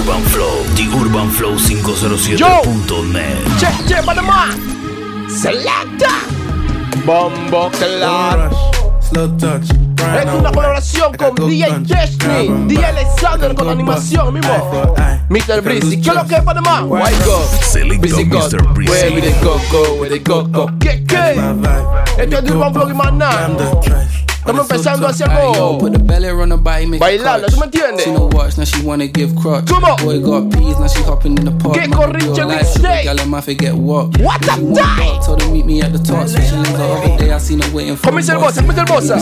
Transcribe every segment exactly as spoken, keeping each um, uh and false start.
Urban Flow, The Urban Flow cinco cero siete punto net. Che, che, Panamá. Selecta. Bombo Clan. Slow touch. Es una colaboración con D J Destiny, D J Alexander con animación mismo. mister Breezy, ¿qué es lo que es Panamá? White God, Breezy God, where the coco, where the coco. ¿Qué, qué? Esto es de Urban Flow y más nada. Estamos empezando a hacer algo bailarla, ¿tú me entiendes? ¿Cómo? ¿Qué corriche mixtape? What the die? Comienza el bossa, comienza el bossa.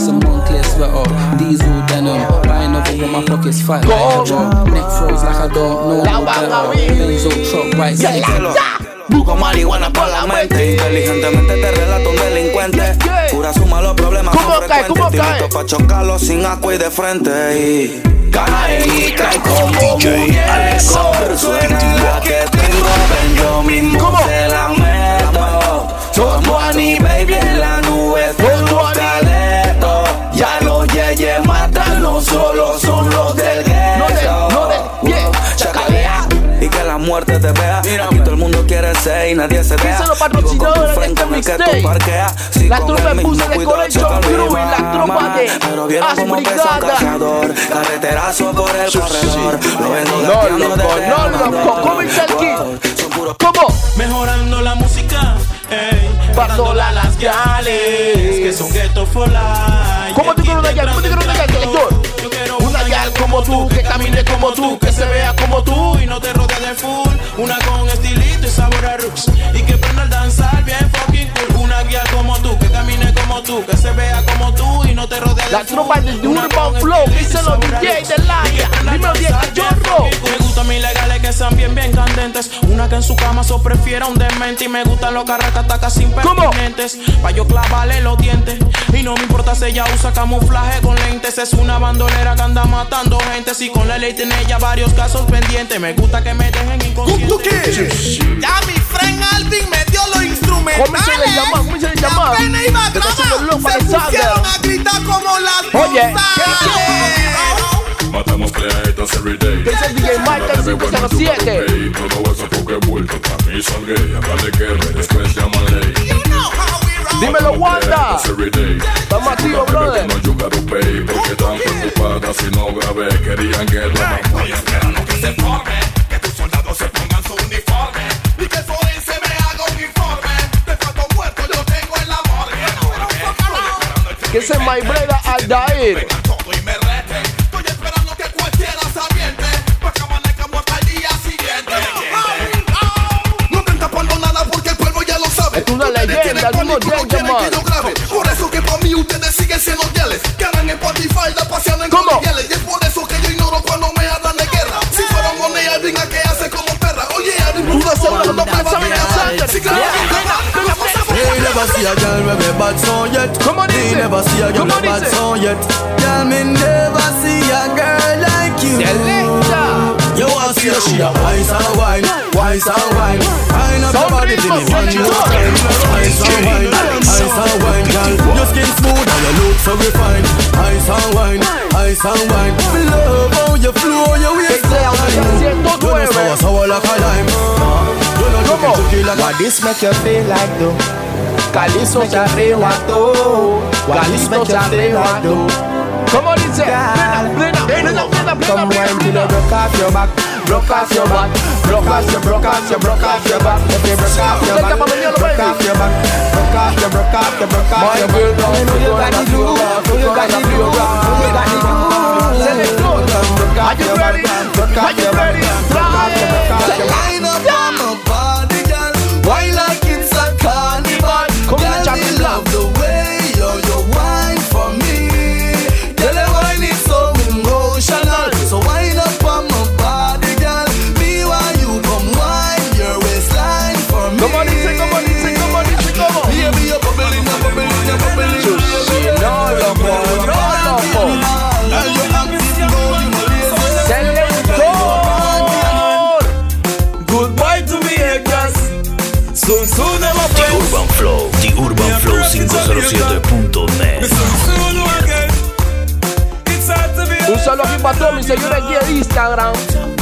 La van a ver. Busco marihuana por la mente. Inteligentemente te relato un delincuente. Cura suma los problemas ¿Cómo son cae? ¿Cómo frecuentes. cae? Te invito pa' chocarlo sin agua y de frente. Y cae y cae como D J Alexander. suena la que tengo. Ven yo mismo te la meto. Somos Annie Baby en la nube. Somos caletos. Ya los yeyes matan, no solo son los del gueto. No de, yeah. Chacalea. Y que la muerte te vea. Aquí todo el mundo quiere ser y nadie se deja. Dice los patrocinadores de este mixtape. La tropa de Puse de Collection Crew y la tropa de Asbrigada. Carreterazo por el corredor. No, loco, no, loco. Comienza el kit. ¿Cómo? Mejorando la música, ey. Pardola las gales, que son ghetto for life. ¿Cómo te quiero una yal? ¿Cómo te quiero una yal, director? Yo quiero Una yal como tú, que camine como tú, que se vea como tú. y no te rodee de full. Una con estilito y sabor a roots. Y que prenda el danzar bien fucking cool. Una guía como tú, que camine como tú, que se vea como tú y no te rodee de La tropa de The Urban Flow, dicen los D J del área. Dímelo bien, cachorro. Me gustan mis legales que sean bien, bien candentes. Una que en su cama so prefiera un demente. Y me gustan los carracatacas sin pertinentes. Pa' yo clavarle los dientes. Y no me importa si ella usa camuflaje con lentes. Es una bandolera que anda matando gente. Si con la ley tiene ella varios casos pendientes. Me gusta que me dejen inconsciente. Ya mi friend Alvin me dio los instrumentales. ¿Cómo se le llama? ¿Cómo se le llama? La pena iba a Pero grabar. eso es loco, Se Alexander. pusieron a gritar como las Oye, cosas. Matamos pleitos every day. ¿Qué es el D J Michael cinco cero siete? Todo eso porque vuelto pa' mí son gay. Habla de guerra y después llaman ley. You know how we roll. Dímelo, Wanda. Every day. Estamos activos, brother. No you gotta pay. Porque tan preocupadas si no grabé. Querían guerra. Estoy esperando que se forme, que tus soldados se pongan su uniforme y que el forense me haga un informe. De cuántos muertos yo tengo en la morgue. ¿Qué es el My Brother Aldair? Vengan todo y me reten. Estoy esperando que cualquiera se aviente para que amanezca muerta al día siguiente. No estén tapando nada porque el pueblo ya lo sabe. Es una Ustedes leyenda, tienen es un pánico, no oyente, quieren man. que yo grabe. Por eso que para mí ustedes siguen siendo fieles. Que andan en patifalda paseando en ¿Cómo? coligueles. Y es por eso que yo ignoro cuando me hablan de guerra. Si fueron con ella, venga que hace como perra. Oye, Alvin, Uno segundo, no pasa nada. sí, claro. They never see a girl with a bad song yet. ¿Cómo They dice? never see a girl ¿Cómo with a bad dice? song yet. Girl, me never see a girl like you. Selecta. You want to see a she a wise and wine, wise and wine. Wine up your Son body, give me ritmos, one selector. more time. Wise and wine, wise and wine, girl. Your skin smooth and your look so refined. Wise and wine, wise and wine. Me love how you flow, your waist Que sea line. ciento You know nueve. sour, sour like a lime. You know ¿Cómo? chucky, chucky like a What this make you feel like though? Calizo Make you feel like though? What this make you feel like though? ¿Cómo dice? Plena, plena, plena, plena, plena, Come wine till you plena. broke off your back, broke off your back, broke off your, broke off your, broke off your back. If you broke off your back, broke off your back, broke off your, broke off your, broke off your back. You know you got the glue, you got the glue, you got the glue. Selector, are you ready? Are you ready? Line up on my body, girl. Why like it's a carnival? Come Girl, on, Jackie me Blanc. love the way you you wine for me. Girl, your wine is so emotional. So wind up on my body, girl. Me want you come wine your waistline for me. ¿Cómo dice? ¿Cómo dice? ¿Cómo dice? ¿Cómo? Baby, you're bubbling, you're bubbling, you're bubbling. No, loco, no, loco. Girl, you're active, no, you know lazy. Selector. Goodbye to me, haters. Soon, soon, never The friends. Urban Flow, The Urban Flow cinco cero siete punto net. Soon, again. It's hard to be Un saludo aquí para todos mis seguidores aquí en Instagram.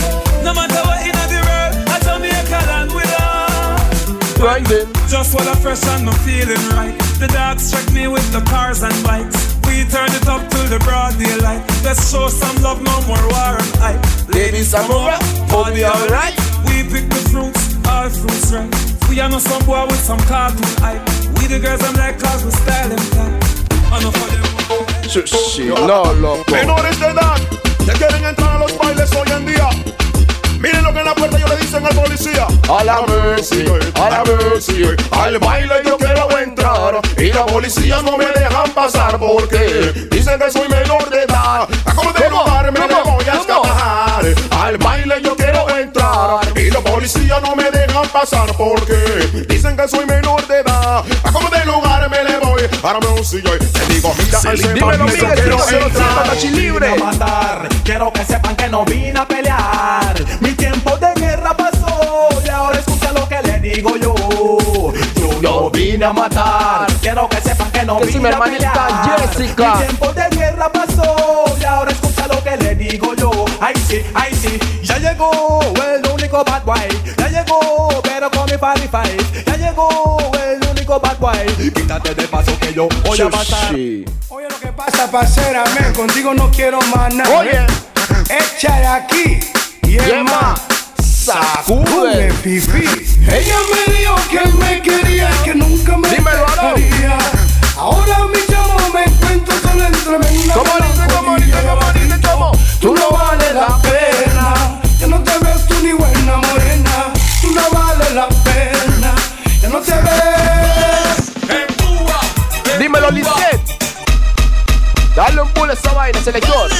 No matter what in the world, I Jamaica land with us. Grinding. Just while I'm fresh and I'm feeling right. The dogs check me with the cars and bikes. We turn it up till the broad daylight. Let's show some love, no more war and hype. Ladies, I'm alright, hold me alright. We pick the fruits, all fruits right. We are not some boy with some cartoon hype. We the girls, I'm like cause we style and type. Enough for them. Sushi, no, loco. Menores de edad que quieren entrar a los bailes hoy en día. Miren lo que en la puerta yo le dicen al policía. A la mercy, a la mercy. Al baile yo quiero entrar y la policía no me dejan pasar porque dicen que soy menor de edad. A como de lugar me le voy a escapar. Al baile yo quiero entrar y la policía no me dejan pasar porque dicen que soy menor de edad. A como de lugar me le voy. Ahora me sigo y te digo, mira, a ese dímelo, baile yo Miguel, quiero dímelo, entrar. libre. A matar. Quiero que sepan que no vine a pelear. Mi tiempo de guerra pasó y ahora escucha lo que le digo yo. Yo no vine a matar. Quiero que sepan que no Que si mi vine a hermanita pelear. Jessica. Mi tiempo de guerra pasó y ahora escucha lo que le digo yo. Ay sí, ay sí, ya llegó el único bad boy. Ya llegó, pero con mi party fight. Ya llegó el único bad boy. Quítate de paso que yo voy a pasar. Sushi. Oye lo que pasa, parcera, men, contigo no quiero más nada. Oye. Echa de aquí y es Yema. más. Sacude. Sacude, pipí. Ella me dijo que me quería y que nunca me Dímelo, Aaron. dejaría. Ahora mi chamo me encuentro solo en tremenda ¿Cómo dice, cómo dice, cómo dice, cómo? Tú no vales la pena. Ya no te ves tú ni buena morena. Tú no vales la pena. Ya no te ves. Dímelo, Lisette. Dale un pull a esa vaina, selector.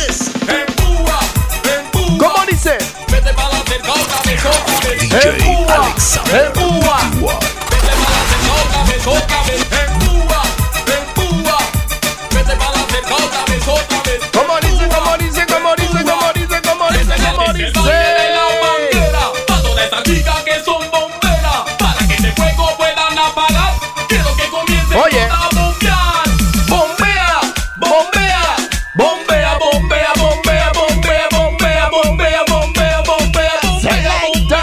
¿Cómo dice? Vete para la cerca otra vez, otra vez. D J Alexander Empúa. Antigua. Vete para la cerca otra vez, otra vez. Empúa, empúa. Vete para la cerca otra vez, otra vez. ¿Cómo dice, cómo dice, cómo dice, cómo dice, cómo dice, cómo dice? La manguera, pa' todas estas chicas que son bomberas, para que este fuego puedan apagar. Quiero que comience Oye. a bombear. Bombea, bombea, bombea, bombea, bombea, bombea, bombea, bombea, bombea, bombea, bombea,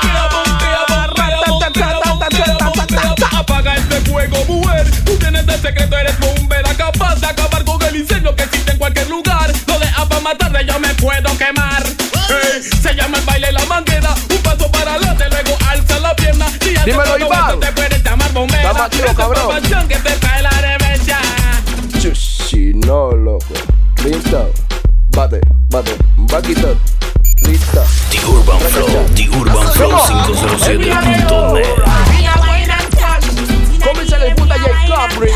apaga este fuego, mujer. Tú tienes el secreto, eres bombera, capaz de acabar con el incendio que existe en cualquier lugar. No dejas para matarle, yo me puedo quemar. Hey, se llama el baile la manguera. Un paso para adelante, luego alza la pierna. Si haces Dímelo, todo Iván. esto, te puedes llamar bombera. Está más chido, Esa cabrón. pasión que te trae la reverencia. Sushi, no, loco. Listo. Bate, bate, vaquita. Listo. The Urban Flow, The Urban Flow cinco cero siete punto net. Comienza el puta J. Capri.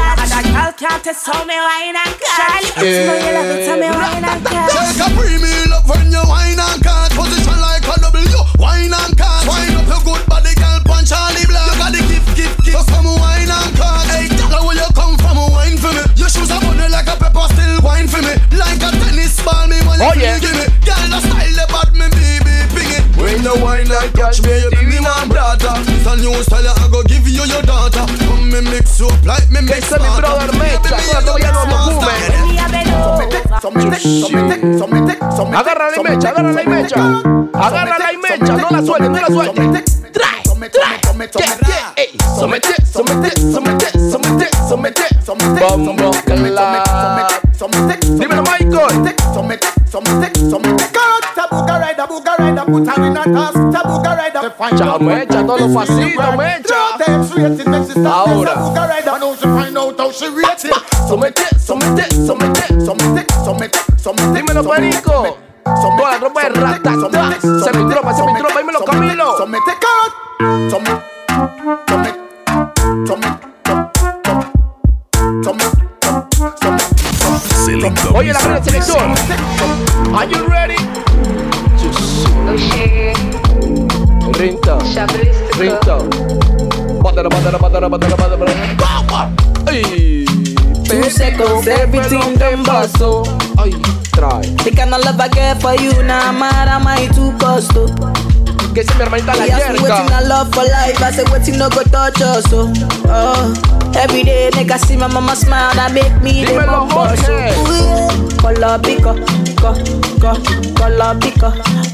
J. Capri, me love when you wine and cut. Position like a W, wine and cut. Wine up your good body, girl, punch on the block. You got the gift, gift, gift. So come wine and cut. Hey, girl, where you come from, wine for me. Your shoes are bunny like a pepper, still wine for me. Like a tennis ball, me want Oh, you yeah. to give me. Girl, the style the bad, me baby, ping it. When you wine like catch me, you me want brother. It's a new style, I go give you your daughter. Come me mix you up like me mix Ese es mi brother Mecha, todavía no lo fume. Agarra la mecha, agarra la mecha. Agarra la mecha, no la sueltes, no la sueltes. Trae, trae, que, que, ey. Somete, somete, somete, somete, somete. Bombo clap. Dímelo, Michael. Chao, mecha, todo lo facilito, mecha. Ahora. Somete, somete, somete, somete, somete. Dímelo, Perico. Toda la tropa de rata. Se mi tropa, se mi tropa, dímelo, Camilo. Selector Oye, la primera selección. Are you ready? Rinta, rinta. Bátala, bátala, bátala, bátala, bátala. Ay. Two seconds, everything done bustle. Ay, trae. The kind of love I get for you, now mad am I too cost to. Que se mi hermanita la He asked me waiting I yerca. love for life, I said waiting no go touch us, so. Oh, every day make I see my mama smile, that make me the Dímelo, bumper, so. Jorge. Ooh, yeah. Color pico, co, co, color pico.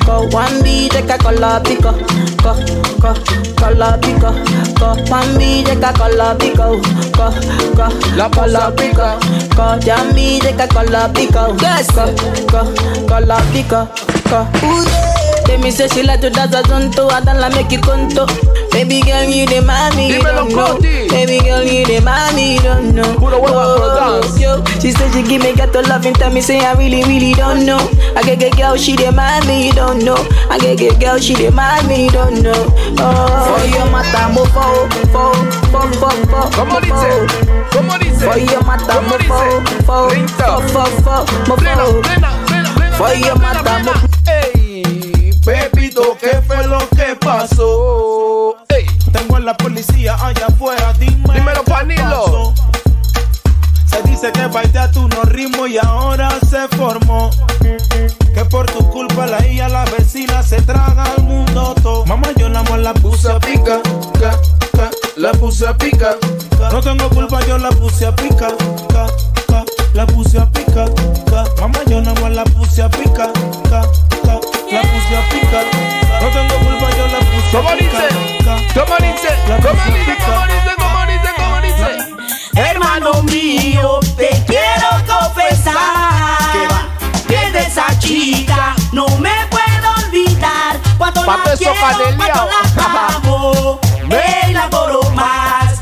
Go one B, take a color pico. Go, go, color pico. Go one B, take a color pico. Go, go, la color pico. Go Jamie, take a color pico. Yes, go, go, color pico. Go. Let me say she like to dance a zonto, I don't like make you conto. Baby girl, you the mommy, you don't know. Baby girl, you the mommy, you don't know. Oh, yo, she said she give me gato love and tell me say I really, really don't know. I get get girl, she the mommy, you don't know. I get get girl, she the mommy, you don't know. Oh, for your mata mo fo, fo, fo, fo, fo. ¿Cómo dice? ¿Cómo dice? For your mata mo fo, fo, fo, fo, fo, mo fo. For your mata mo. Pepito, ¿qué fue lo que pasó? Ey. Tengo a la policía allá afuera, dime. Dímelo, Panilo. Se dice que baitea tu no ritmo y ahora se formó. Que por tu culpa la hija, la vecina se traga al mundo todo. Mamá, yo la amo, la puse a pica, ca, ca, la puse a pica. Ca. No tengo culpa, yo la puse a pica, ca, ca, la puse a pica, ca. Mamá, yo la amo, la puse a pica, ca, ca. La puse a picar, no tengo culpa, yo la puse a picar. ¿Cómo dice? ¿Cómo dice? ¿Cómo dice? ¿Cómo dice? ¿Cómo dice? Hermano mío, te quiero confesar que de esa chica no me puedo olvidar. Cuando la quiero, cuando la amo, me enamoro más.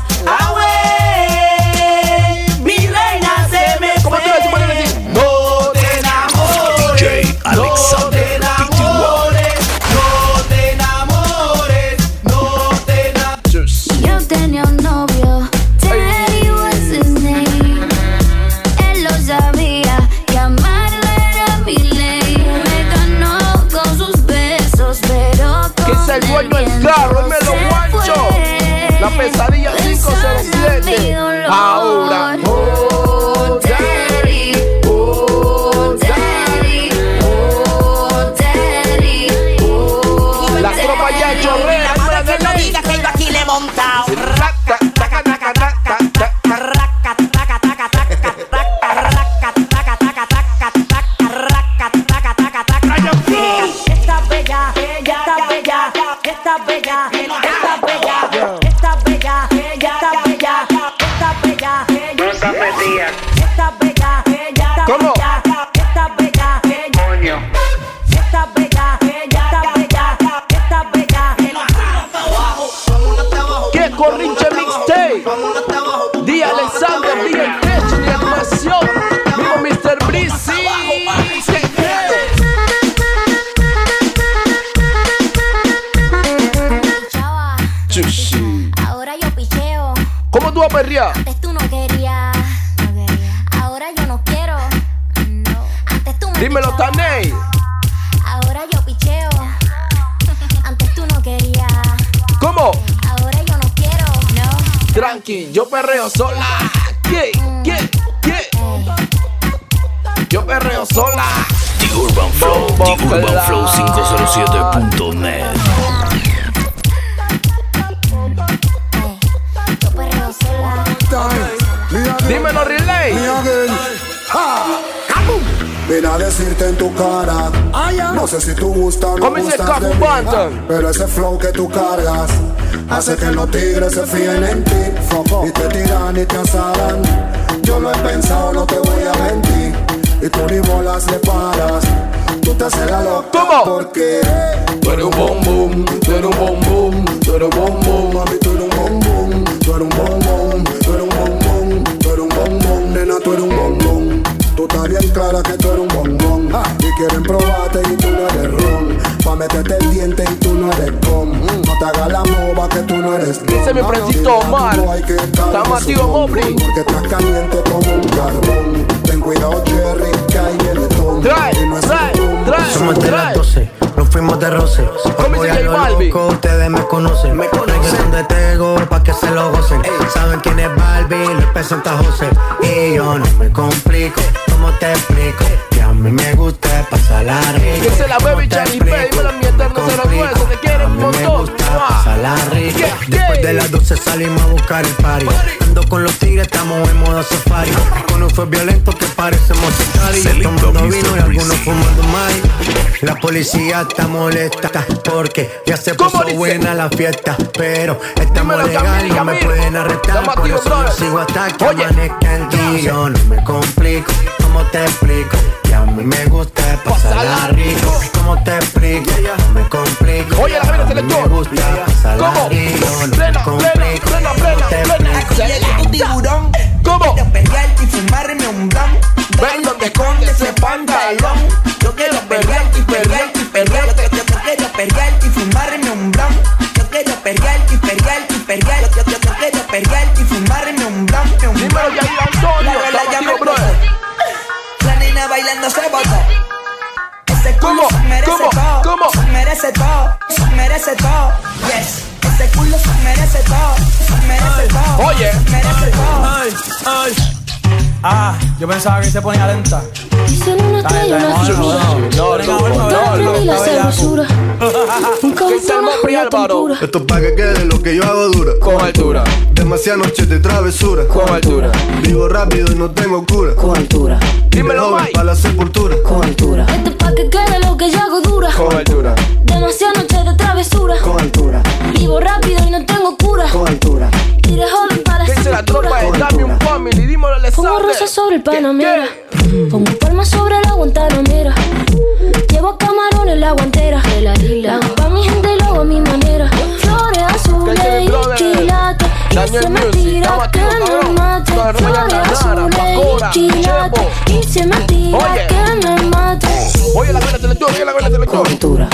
Away, mi reina se me fue. No te enamores, D J Alexander. El dueño es claro, él me lo guancho. La pesadilla cinco cero siete. Ahora. Oh, daddy. Oh, daddy. Oh, daddy. Oh, la tropa ya hecho re. Ahora que no digas que yo aquí le he montado. Esta bella, esta bella, esta bella, esta bella, esta bella, esta bella, esta bella, ¿cómo? Esta bella, coño, esta bella, esta bella, esta bella. ¿Qué corrinche mixtape? D. Alexander, D. Techo de animación. Vivo mister Breezy. Ahora yo picheo. ¿Cómo tú vas a perrear? Antes tú no querías. No quería. Ahora yo no quiero. No. Antes tú me Dímelo, Taney. Ahora yo picheo. Antes tú no querías. ¿Cómo? Ahora yo no quiero. No. Tranqui, yo perreo sola. ¿Qué? ¿Qué? ¿Qué? Yo perreo sola. The Urban Flow, The Urban Flow cinco cero siete punto net. Dímelo, Relay. Ven a decirte en tu cara, no sé si tú gustas o no gustas de mí, pero ese flow que tú cargas hace que los tigres se fíen en ti y te tiran y te asaran. Yo lo he pensado, no te voy a mentir, y tú ni bolas le paras. Tú te haces la loca porque tú eres un bom boom, tú eres un bom boom, tú eres un bom boom, mami tú eres un bom boom, tú eres un bom boom, tú eres un bom boom, tú eres un bom boom, nena tú eres un bom boom. Tú estás bien clara que tú eres un bombón y quieren probarte y tú no eres ron. Pa' meterte el diente y tú no eres com. No te hagas la mova que tú no eres don. Dice mi Francisco Omar, está Matío Mobley. Porque estás caliente como un carbón. Ten cuidado Jerry, que ahí viene Tom. Trae, trae, trae. Somos de las doce, nos fuimos de roce. ¿Cómo dice J Balvin? Ustedes me conocen, me conocen de Tego pa' que se lo gocen. Saben quién es Balvin, les presenta José. Y yo no me complico, ¿cómo te explico? Que a mí me gusta pasar la rica. Que se la bebe y Charlie P, dímelo a mi eterno cero nueve, te quiero un montón. pasarla rico. Después de las doce salimos a buscar el party. Ando con los tigres, estamos en modo safari. Con un fue violento que parecemos estar y tomando vino y algunos fumando mai. La policía está molesta porque ya se puso buena la fiesta, pero estamos legal, no me pueden arrestar. Por eso yo sigo hasta que amanezca el día. Yo no me complico, ¿cómo te explico? Que a mí me gusta pasarla rico. ¿Cómo te explico? No me complico. Oye, la gente se le me gusta pasarla rico. No me complico, ¿cómo te explico? Llega tu tiburón. ¿Cómo? Quiero perrear y fumarme un blunt. Ven donde esconde ese pantalón. Yo quiero perrear y perrear y perrear. Yo, yo, yo quiero perrear y fumarme un blunt. Yo quiero perrear y perrear y perrear. Yo, yo, yo quiero perrear y fumarme un blunt. Dímelo, ya iba Antonio. La verdad ya me explotó. La nena bailando se botó. Ese culo se merece todo. ¿Cómo? Se merece todo. Se merece todo. Yes. Ese culo se merece todo. Se merece todo. Oye. Se merece todo. Ay, ay. Ah, yo pensaba que se ponía lenta. Dicen una estrella, una figura. No, no, no, no. Y la sabrosura. Un cabezón, una tempura. Esto es pa' que quede lo que yo hago dura. Con altura. Demasiadas noches de travesura. Con altura. Vivo rápido y no tengo cura. Con altura. Dímelo, Mike. Para la sepultura. Con altura. Esto es pa' que quede lo que yo hago dura. Con altura. Demasiadas noches de travesura. Con altura. Vivo rápido y no tengo cura. Con altura. Tire joven para la ¿qué dice la tropa de Dame un Family? Dímelo, le pongo rosas sobre el Panamera. Pongo palmas sobre la Guantanamera. Llevo camarones en la guantera. La hago pa' mi gente y lo hago a mi manera. Flores azules y quilates. Y se me tira que me mate. Flores azules y quilates. Y se me tira que me mate. Oye, la buena selección, oye, la buena selección. Con altura.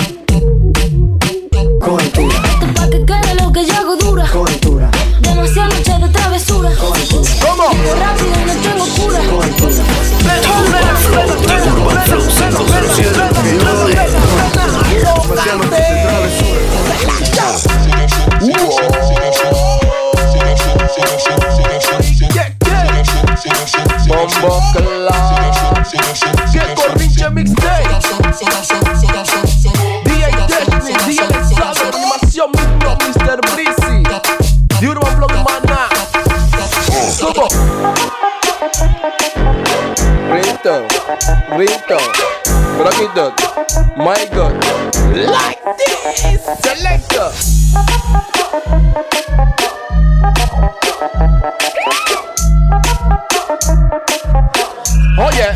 Con altura. Esto es pa' que quede lo que yo hago dura. Con altura. Demasiadas noches de travesura. ¿Cómo? Vivo rápido y no tengo cura. Urban Flow cinco cero siete punto net. Bombo Club. Que corrinche mixtape. D J Destiny, D J Alexander, animación mismo, mister Breezy. The Urban Flow Maná. ¿Cómo? Ringtone, ringtone, Rocky my God, like this, selector. Oye.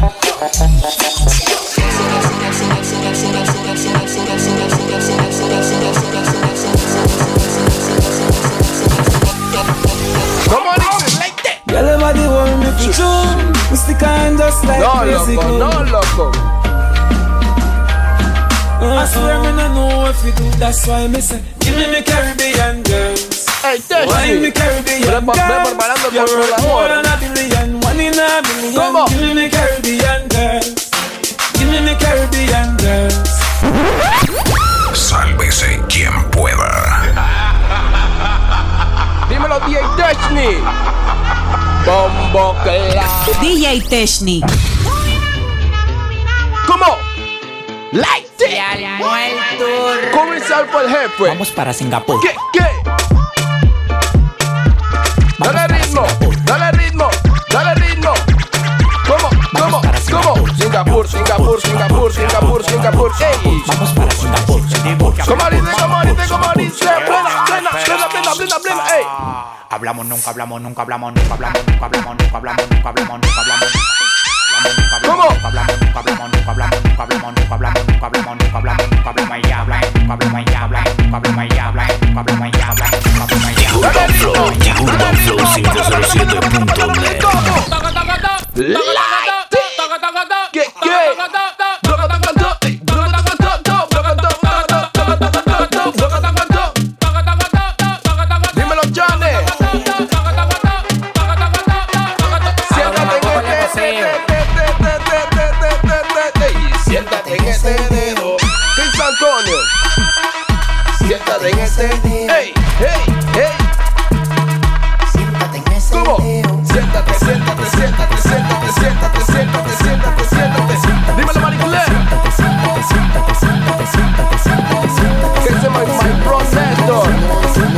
Come on, it's like that. Girl, everybody want me to do. We stick on just like No, crazy loco, glue. no, loco. I swear me no know if you do. That's why me say, give me me Caribbean girls. Hey, Why me Tessie. Caribbean Ve girls? preparando el You're worth more controlador. than a billion, one in a million. ¿Cómo? Give me me Caribbean girls. Give me me Caribbean girls. Sálvese quien pueda. Dímelo, D J Destiny. Bombo Club. D J Destiny. ¿Cómo? Like this. Comercial por el jefe. Vamos para Singapur. ¿Qué? ¿Qué? Dale ritmo, dale ritmo, dale ritmo. ¿Cómo? ¿Cómo? ¿Cómo? Singapur, Singapur, Singapur, Singapur, Singapur. Ey. Vamos para Singapur. ¿Cómo dice? ¿Cómo dice? ¿Cómo dice? Plena, plena, plena, plena, plena, plena. Ey. Hablamos, nunca hablamos, nunca hablamos, nunca hablamos, nunca hablamos, nunca hablamos, nunca hablamos, nunca hablamos. ¿Cómo? Nunca hablamos, nunca hablamos, nunca hablamos, nunca hablamos, nunca hablamos, nunca hablamos, nunca hablamos, nunca hablamos y habla, nunca hablamos y habla, nunca hablamos y habla, nunca hablamos y habla, nunca hablamos y habla. Urban Flow, Urban Flow cinco cero siete punto net. ¿Qué? ¿Qué? Dímelo, Johnny. Siéntate en este dedo. Chris Antonio. Siéntate en este dedo. Hey, hey, hey. Siéntate en ese ¿Cómo? dedo. Siéntate, siéntate, siéntate, siéntate, siéntate, siéntate, siéntate, siéntate. Dímelo, Mariculé. Que se llama My Processor.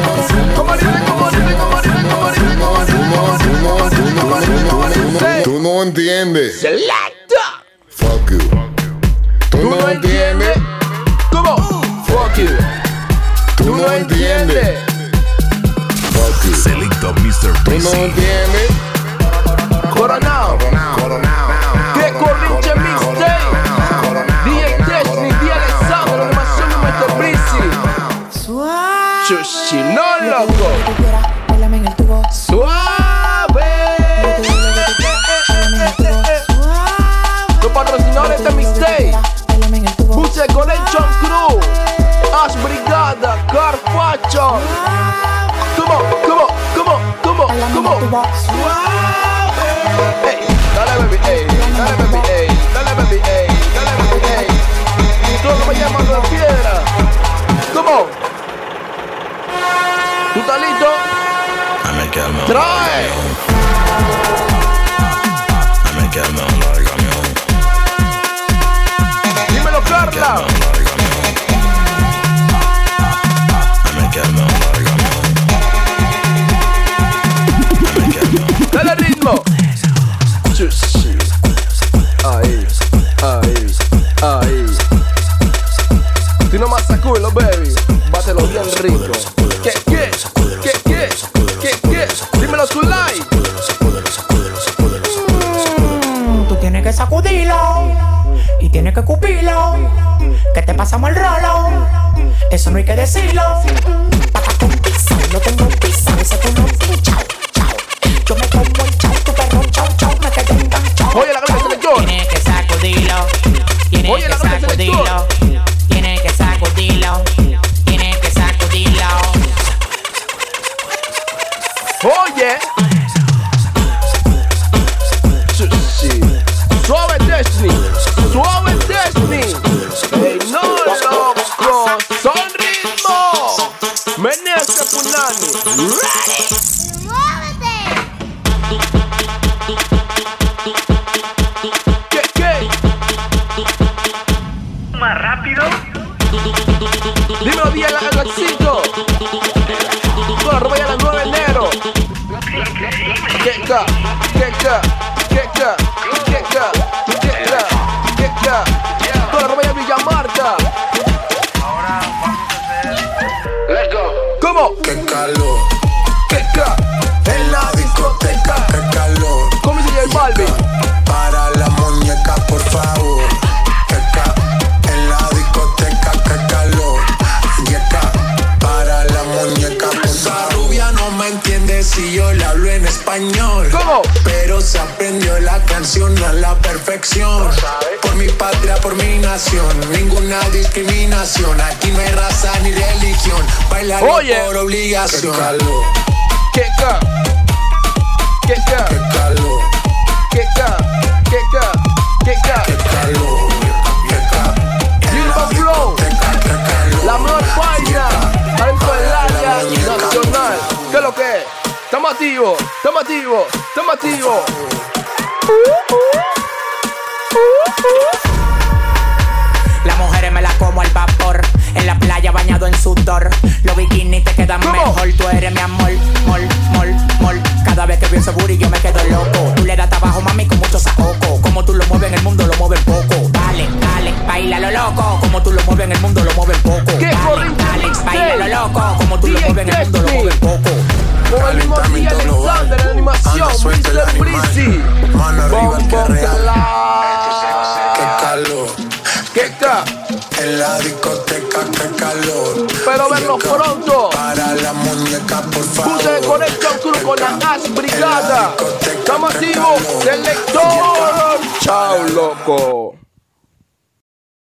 Selecta. Fuck you. Tú no entiendes. ¿Cómo? Fuck you. Tú no entiendes. Fuck you. Selecta mister Tú no Breezy. entiendes. Coronao. Que corrinche mixtape. D J Destiny, D J Alexander, animación de mister Breezy. Chuchi, no loco. Suave. Los patrocinadores de mixtape. Buce Collection Crew. Ash Brigada, Carpaccio. Come on, come on, come on, come on, come on. Suave. Hey, dale baby, hey, dale baby, hey, dale baby, hey, dale baby, hey. Todo me llaman de piedra. Come on. ¿Tú estás listo? Trae. Dímelo, Carla. Dale ritmo. Ahí, ahí, ahí. Tú nomás sacuelo, baby. Bátelo bien rico. ¿Qué, qué? ¿Qué, qué? ¿Qué, qué? Dímelo tu like. Mm, tú tienes que sacudirlo y tienes que cupirlo. Que te pasamos el rolo. Eso no hay que decirlo. Pata con pizza, no tengo pizza. Ese tú no chao, chao. Yo me como el chao, tu perro chao, chao. Me quedé enganchado. Oye, la grande selector. Tienes que sacudirlo. Tienes Oye, que la grande sacudirlo. selector. Tienes que sacudirlo. Tienes que sacudirlo. Oye. Chuchi. Suave Destiny. Suave Destiny. Hey, no loco. Son ritmo. Menezca Punani. Ready. ¿Qué, qué? Más rápido. Dímelo bien, el éxito. Con la ropa ya la nueve de enero. ¿Qué ca? ¿Qué ca? ¿Qué ca? ¿Qué ca? ¿Qué ca? ¿Qué ca? Con la ropa ya Villa Marta. Ahora vamos a hacer. Let's go. ¿Cómo? Qué calor. ¿Qué ca? En la discoteca. Qué calor. ¿Cómo dice J Balvin? Para la muñeca, por favor. Qué ca. En la discoteca. Qué calor. Yeca. Para la muñeca, por favor. Esa rubia no me entiende si yo le hablo en español. ¿Cómo? Pero se aprendió la canción a la perfección. Por mi patria, por mi nación. Ninguna discriminación. Aquí no hay raza ni religión. Bailar por obligación. Qué calor. ¿Qué ca? ¿Qué ca? Qué calor. ¿Qué ca? ¿Qué ca? ¿Qué ca? Qué calor. Qué ca. Silva Flow. La mejor página adentro del área nacional. ¿Qué es lo que es? Estamos activos, estamos activos, estamos activos. Las mujeres me las como al vapor. En la playa bañado en sudor. Los bikinis te quedan mejor. Tú eres mi amor, mol, mol, mol. Cada vez que veo ese booty yo me quedo loco. Tú le das trabajo, mami, con mucho saoco. Como tú lo mueves en el mundo, lo mueves poco. Dale, dale, baila lo loco. Como tú lo mueves en el mundo, lo mueves poco. Dale, dale, baila lo loco. Como tú lo mueves en el mundo, lo mueves poco. Con el mismo D J Alexander en animación, mister Breezy. Bombo Qué calor. ¿Qué ca? En la discoteca, qué calor. Pero verlo pronto. Para la muñeca, por favor. Puse Connection Crew con la Ash Brigada. Estamos activos, selector. Chao, loco.